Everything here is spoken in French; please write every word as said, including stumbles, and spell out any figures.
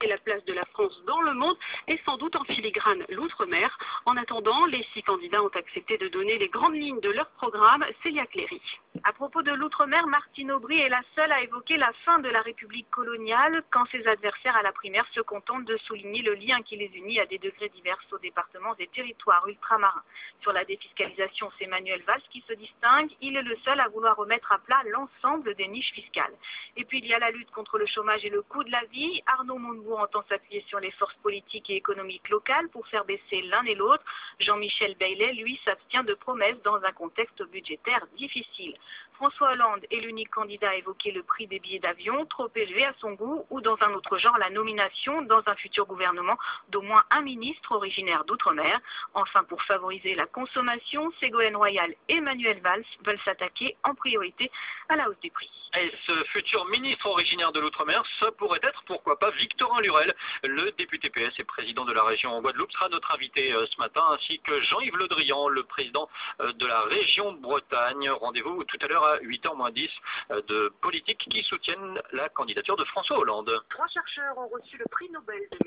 renforcer la place de la France dans le monde et sans doute en filigrane l'outre-mer. En attendant, les six candidats ont accepté de donner les grandes lignes de leur programme. Célia Cléry. À propos de l'outre-mer, Martine Aubry est la seule à évoquer la fin de la République coloniale quand ses adversaires à la primaire se contentent de souligner le lien qui les unit à des degrés divers aux départements et territoires ultramarins. Sur la défiscalisation, c'est Manuel Valls qui se distingue. Il est le seul à vouloir remettre à plat l'ensemble des niches fiscales. Et puis il y a la lutte contre le chômage et le coût de la vie. Arnaud Montebourg entend s'appuyer sur les forces politiques et économiques locales pour faire baisser l'un et l'autre. Jean-Michel Baillet, lui, s'abstient de promesses dans un contexte budgétaire difficile. François Hollande est l'unique candidat à évoquer le prix des billets d'avion, trop élevé à son goût, ou dans un autre genre, la nomination dans un futur gouvernement d'au moins un ministre originaire d'outre-mer. Enfin, pour favoriser la consommation, Ségolène Royal et Manuel Valls veulent s'attaquer en priorité à la hausse des prix. Et ce futur ministre originaire de l'outre-mer, ça pourrait être, pourquoi pas, Victorin Lurel, le député P S et président de la région en Guadeloupe, sera notre invité euh, ce matin, ainsi que Jean-Yves Le Drian, le président euh, de la région Bretagne. Rendez-vous tout à l'heure à huit heures moins dix euh, de politiques qui soutiennent la candidature de François Hollande. Trois chercheurs ont reçu le prix Nobel de